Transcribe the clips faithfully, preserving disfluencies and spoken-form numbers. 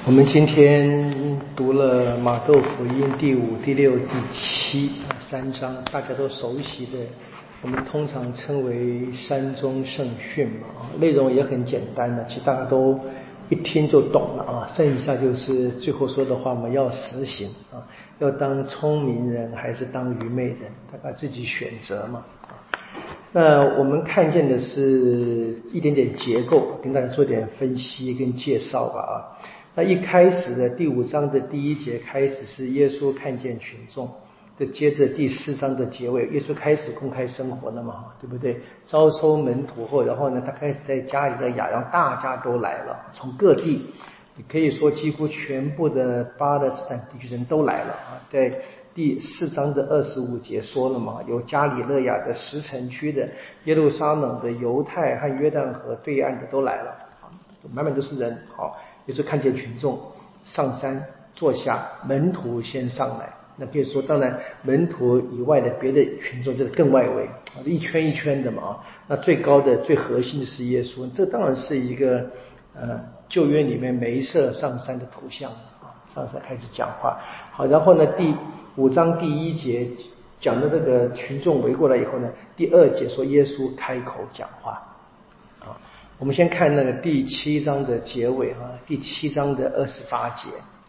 我们今天读了马窦福音第五、第六、第七三章，大家都熟悉的，我们通常称为山中圣训嘛，内容也很简单的，其实大家都一听就懂了啊。剩下就是最后说的话，我们要实行啊，要当聪明人还是当愚昧人，大家自己选择嘛。那我们看见的是一点点结构，跟大家做点分析跟介绍吧啊。那一开始的第五章的第一节开始是耶稣看见群众，就接着第四章的结尾，耶稣开始公开生活了嘛，对不对？招收门徒后，然后呢，他开始在加里肋亚，让大家都来了，从各地，你可以说几乎全部的巴勒斯坦地区人都来了啊。在第四章的二十五节说了嘛，有加里肋亚的十城区的、耶路撒冷的、犹太和约旦河对岸的都来了，满满都是人。好，耶稣看见群众，上山坐下，门徒先上来。那可以说，当然门徒以外的别的群众就是更外围，一圈一圈的嘛。那最高的、最核心的是耶稣，这当然是一个呃旧约里面梅瑟上山的图像啊，上山开始讲话。好，然后呢，第五章第一节讲的这个群众围过来以后呢，第二节说耶稣开口讲话啊。我们先看那个第七章的结尾啊，第七章的二十八节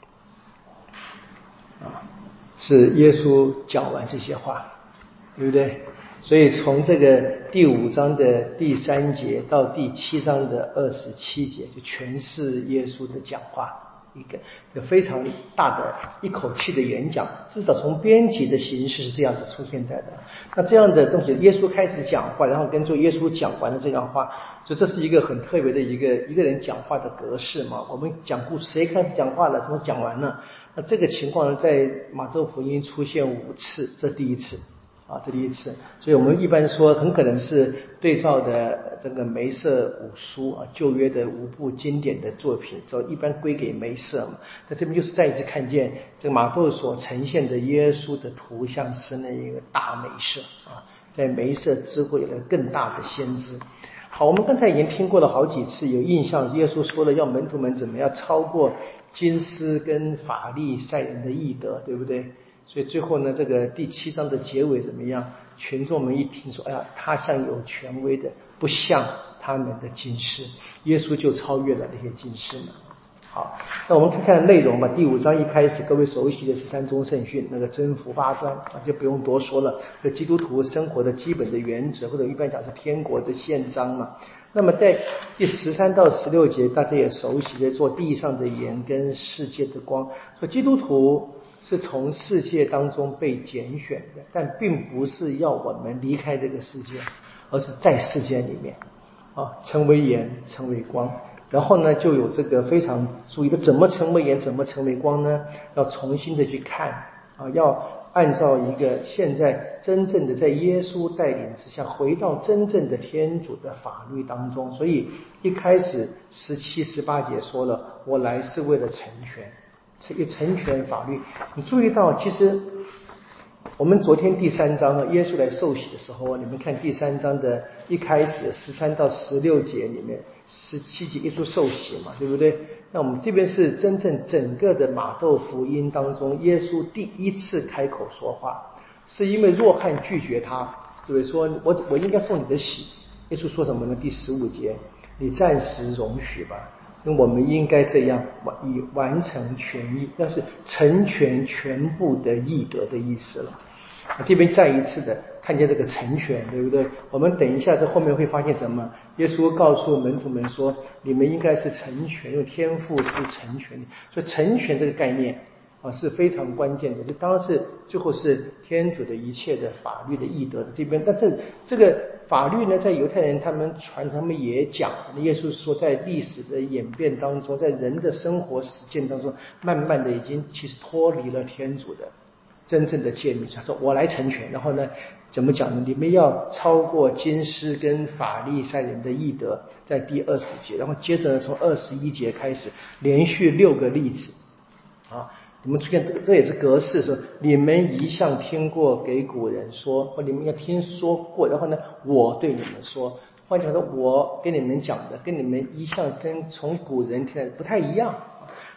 啊，是耶稣讲完这些话，对不对？所以从这个第五章的第三节到第七章的二十七节，就全是耶稣的讲话，一个一个非常大的一口气的演讲，至少从编辑的形式是这样子出现在的。那这样的东西，耶稣开始讲话，然后跟着耶稣讲完了这样话，所以这是一个很特别的一个一个人讲话的格式嘛。我们讲故事，谁开始讲话了，什么讲完了？那这个情况呢，在马窦福音出现五次，这第一次。啊，这第一次，所以我们一般说很可能是对照的这个梅瑟五书啊，旧约的五部经典的作品，所以一般归给梅瑟嘛。那这边就是再一次看见这个马窦所呈现的耶稣的图像是那一个大梅瑟啊，在梅瑟之后有了更大的先知。好，我们刚才已经听过了好几次，有印象，耶稣说了要门徒们怎么样超过经师跟法利赛人的义德，对不对？所以最后呢，这个第七章的结尾怎么样？群众们一听说，哎呀，他像有权威的，不像他们的经师，耶稣就超越了那些经师们。好，那我们看看内容吧。第五章一开始，各位熟悉的是山中圣训，那个征服八端啊，就不用多说了。这基督徒生活的基本的原则，或者一般讲是天国的宪章嘛。那么在第十三到十六节，大家也熟悉的做地上的盐跟世界的光。说基督徒是从世界当中被拣选的，但并不是要我们离开这个世界，而是在世界里面啊，成为盐，成为光。然后呢，就有这个非常注意的，怎么成为盐，怎么成为光呢？要重新的去看啊，要按照一个现在真正的在耶稣带领之下，回到真正的天主的法律当中。所以一开始十七、十八节说了，我来是为了成全。成全法律，你注意到，其实我们昨天第三章呢，耶稣来受洗的时候，你们看第三章的一开始十三到十六节里面，十七节耶稣受洗嘛，对不对？那我们这边是真正整个的马窦福音当中，耶稣第一次开口说话，是因为若翰拒绝他，对不对？说我我应该受你的洗，耶稣说什么呢？第十五节，你暂时容许吧。因为我们应该这样以完成全义，那是成全全部的义德的意思了。这边再一次的看见这个成全，对不对？我们等一下在后面会发现什么？耶稣告诉门徒们说，你们应该是成全，用天赋是成全。所以成全这个概念啊是非常关键的，这当然是最后是天主的一切的法律的义德的这边。但这这个法律呢，在犹太人他们传，他们也讲，耶稣说在历史的演变当中，在人的生活实践当中，慢慢的已经其实脱离了天主的真正的诫命。他说我来成全，然后呢怎么讲呢？你们要超过经师跟法利赛人的义德，在第二十节，然后接着呢从二十一节开始连续六个例子啊。你们出现这个，这也是格式，说你们一向听过给古人说，或你们要听说过，然后呢，我对你们说，换句话说，我跟你们讲的，跟你们一向跟从古人听的不太一样。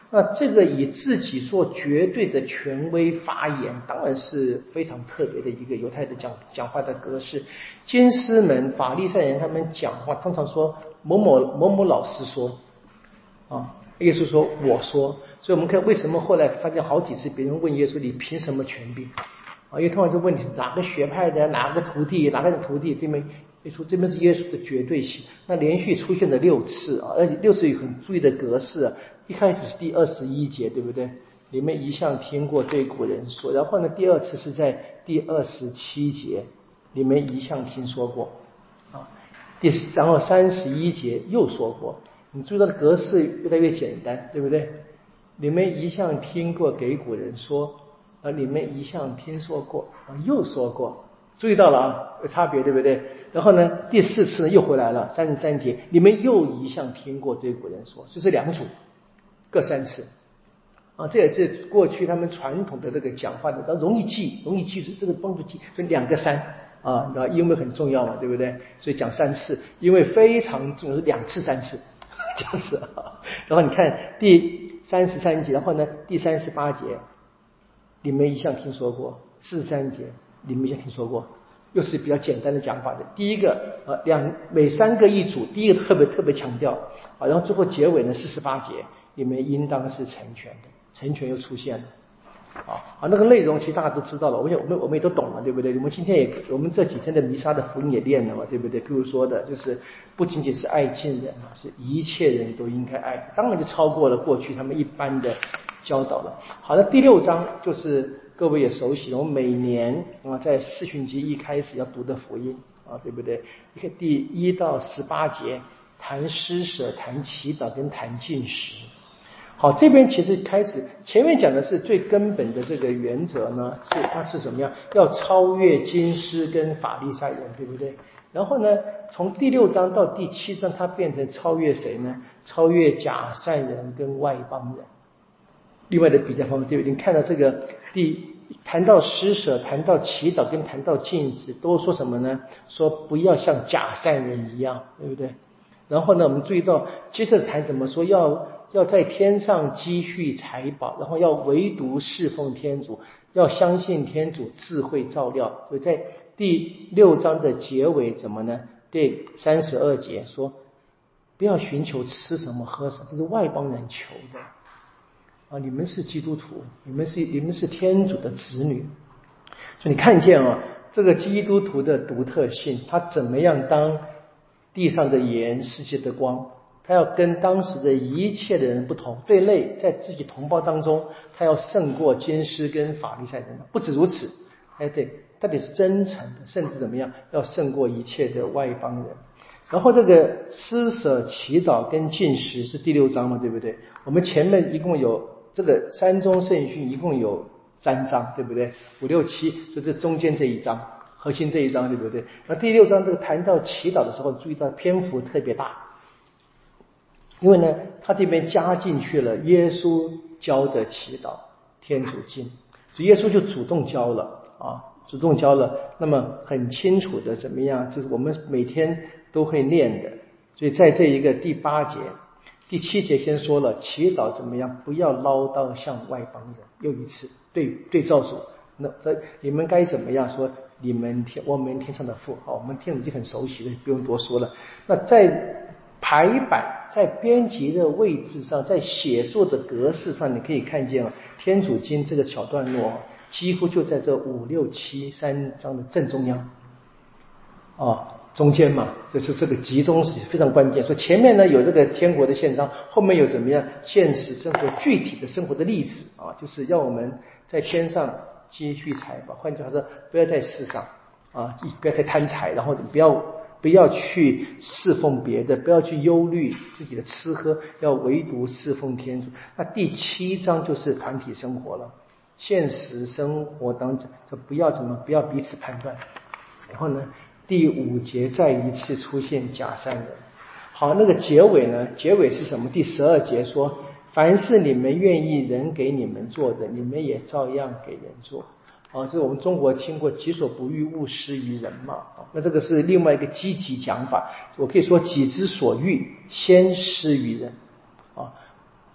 那这个以自己做绝对的权威发言，当然是非常特别的一个犹太的讲讲话的格式。经师们、法利赛人他们讲话，通常说某某某某老师说，啊，耶稣说我说，所以我们看为什么后来发现好几次别人问耶稣你凭什么权柄？啊，因为通常这问题是哪个学派的，哪个徒弟，哪个人徒弟，对没？耶稣这边是耶稣的绝对性，那连续出现了六次啊，而且六次有很注意的格式啊。一开始是第二十一节，对不对？你们一向听过对古人说，然后呢，第二次是在第二十七节，你们一向听说过啊。第然后三十一节又说过，你注意到的格式越来越简单，对不对？你们一向听过给古人说，啊，你们一向听说过啊，又说过。注意到了啊，有差别对不对？然后呢，第四次呢又回来了，三十三节，你们又一向听过对古人说，就是两组，各三次啊，这也是过去他们传统的这个讲话的，但容易记，容易记住，这个帮助记，所以两个三啊，你知道因为很重要嘛，对不对？所以讲三次，因为非常重要，两次三次这样子啊。然后你看第三十三节，然后呢第三十八节，你们一向听说过，四十三节。你们也听说过，又是比较简单的讲法的。第一个，呃，两每三个一组，第一个特别特别强调啊，然后最后结尾呢，四十八节，你们应当是成全的，成全又出现了，啊啊，那个内容其实大家都知道了，我想我们我们也都懂了，对不对？我们今天也我们这几天的弥撒的福音也念了嘛，对不对？譬如说的，就是不仅仅是爱近人啊，是一切人都应该爱，当然就超过了过去他们一般的教导了。好的，第六章就是各位也熟悉了，我们每年啊在四旬节一开始要读的福音啊，对不对？你看第一到十八节谈施舍、谈祈祷跟谈禁食。好，这边其实开始前面讲的是最根本的这个原则呢，是它是什么样？要超越经师跟法利赛人，对不对？然后呢，从第六章到第七章，它变成超越谁呢？超越假善人跟外邦人。另外的比较方法，对不对？你看到这个第谈到施舍、谈到祈祷跟谈到禁止，都说什么呢？说不要像假善人一样，对不对？然后呢，我们注意到接着谈怎么说，要要在天上积蓄财宝，然后要唯独侍奉天主，要相信天主智慧照料。所以在第六章的结尾怎么呢？第三十二节说，不要寻求吃什么喝什么，这是外邦人求的。啊，你们是基督徒，你们是你们是天主的子女，所以你看见啊，这个基督徒的独特性，他怎么样当地上的盐，世界的光，他要跟当时的一切的人不同，对内在自己同胞当中，他要胜过经师跟法利赛人，不止如此，哎对，到底是真诚的，甚至怎么样，要胜过一切的外邦人。然后这个施舍、祈祷跟禁食是第六章嘛，对不对？我们前面一共有这个三宗圣训，一共有三章，对不对？五六七，就这中间这一章，核心这一章，对不对？那第六章这个谈到祈祷的时候，注意到篇幅特别大，因为呢，他这边加进去了耶稣教的祈祷天主经，所以耶稣就主动教了啊，主动教了，那么很清楚的怎么样，就是我们每天都会念的。所以在这一个第八节、第七节先说了祈祷怎么样，不要唠叨向外邦人，又一次对对照主，那这你们该怎么样说？你们天我们天上的父，好，我们天主已经很熟悉了，不用多说了。那在排版在编辑的位置上，在写作的格式上，你可以看见天主经这个小段落几乎就在这五六七三章的正中央啊，中间嘛，这是这个集中是非常关键。所以前面呢有这个天国的宪章，后面有怎么样现实生活具体的生活的例子啊，就是要我们在天上积蓄财宝，换句话说，不要在世上啊，不要太贪财，然后不要不要去侍奉别的，不要去忧虑自己的吃喝，要唯独侍奉天主。那第七章就是团体生活了，现实生活当中就不要怎么不要彼此判断。然后呢，第五节再一次出现假善人。好，那个结尾呢？结尾是什么？第十二节说，凡是你们愿意人给你们做的，你们也照样给人做。啊，这是我们中国听过己所不欲，勿施于人嘛。啊，那这个是另外一个积极讲法。我可以说己之所欲，先施于人。啊，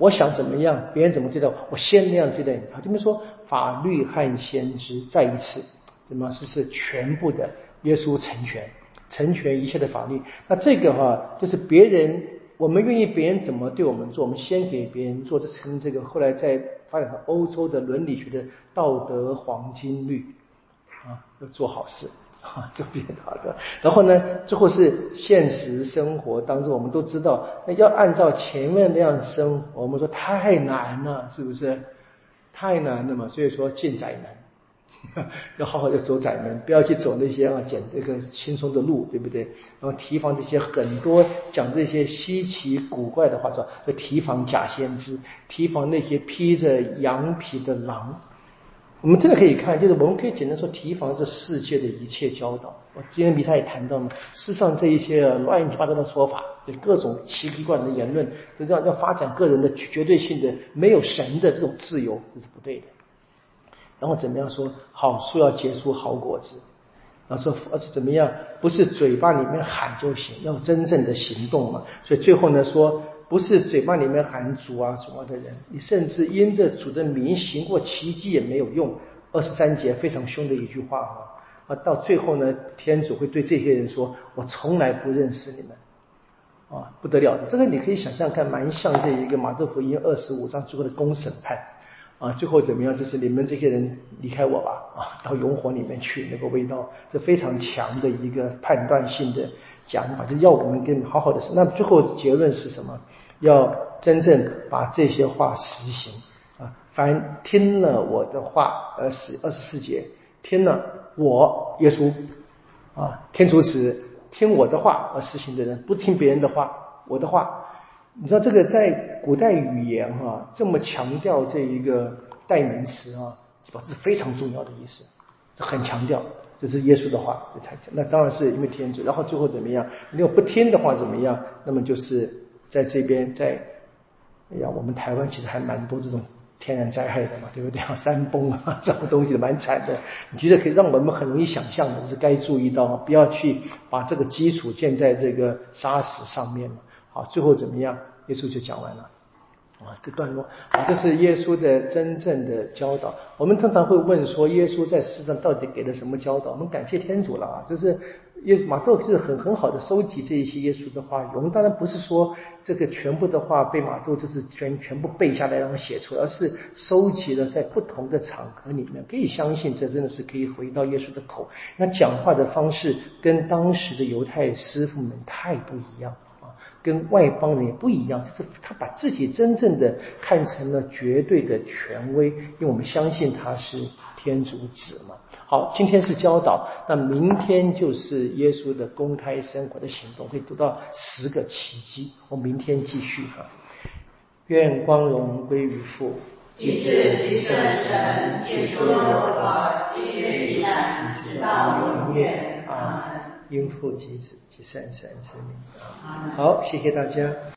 我想怎么样，别人怎么对待我，我先那样对待你。好，这边说法律和先知再一次，什么是是全部的耶稣成全，成全一切的法律。那这个哈，就是别人我们愿意别人怎么对我们做，我们先给别人做，这成这个后来在发展到欧洲的伦理学的道德黄金律啊，要做好事。啊，这边好的，然后呢，最后是现实生活当中，我们都知道，那要按照前面那样生活，我们说太难了，是不是？太难了嘛，所以说进窄门，要好好的走窄门，不要去走那些啊简这个轻松的路，对不对？然后提防这些很多讲这些稀奇古怪的话，说要提防假先知，提防那些披着羊皮的狼。我们真的可以看，就是我们可以简单说提防这世界的一切教导。我今天弥撒也谈到嘛，世上这一些乱七八糟的说法，对各种奇奇怪怪的言论，就这样要发展个人的绝对性的没有神的这种自由，这是不对的。然后怎么样说好树要结出好果子，然后说而且怎么样，不是嘴巴里面喊就行，要真正的行动嘛。所以最后呢说，不是嘴巴里面喊主啊主啊的人，你甚至因着主的名行过奇迹也没有用。二十三节非常凶的一句话啊，啊到最后呢，天主会对这些人说：“我从来不认识你们。”啊，不得了的，这个你可以想象看，蛮像这一个马太福音二十五章最后的公审判啊，最后怎么样？就是你们这些人离开我吧，啊，到永火里面去，那个味道，这非常强的一个判断性的讲法，就是要我们跟好好的。那最后结论是什么？要真正把这些话实行。啊，凡听了我的话，二十二十四节，听了我耶稣啊，天主子听我的话而实行的人，不听别人的话，我的话，你知道这个在古代语言哈、啊，这么强调这一个代名词啊，这是非常重要的意思，很强调，这是耶稣的话，那当然是因为天主。然后最后怎么样？如果不听的话怎么样？那么就是在这边在，哎呀，我们台湾其实还蛮多这种天然灾害的嘛，对不对？山崩啊，这种东西蛮惨的。你觉得可以让我们很容易想象的，就是该注意到，不要去把这个基础建在这个杀死上面了。好，最后怎么样？耶稣就讲完了。啊，这段落啊，这是耶稣的真正的教导。我们通常会问说，耶稣在世上到底给了什么教导？我们感谢天主了啊，就是耶马窦是很很好的收集这一些耶稣的话语。我们当然不是说这个全部的话被马窦就是全全部背下来然后写出来，而是收集了在不同的场合里面。可以相信这真的是可以回到耶稣的口。那讲话的方式跟当时的犹太师傅们太不一样。跟外邦人也不一样，就是他把自己真正的看成了绝对的权威，因为我们相信他是天主子嘛。好，今天是教导，那明天就是耶稣的公开生活的行动，会读到十个奇迹。我们明天继续哈。愿光荣归于父， 即是即圣神，且说有法，今日以来，直到永远。阿门。 因父及子及圣神之名。好，谢谢大家。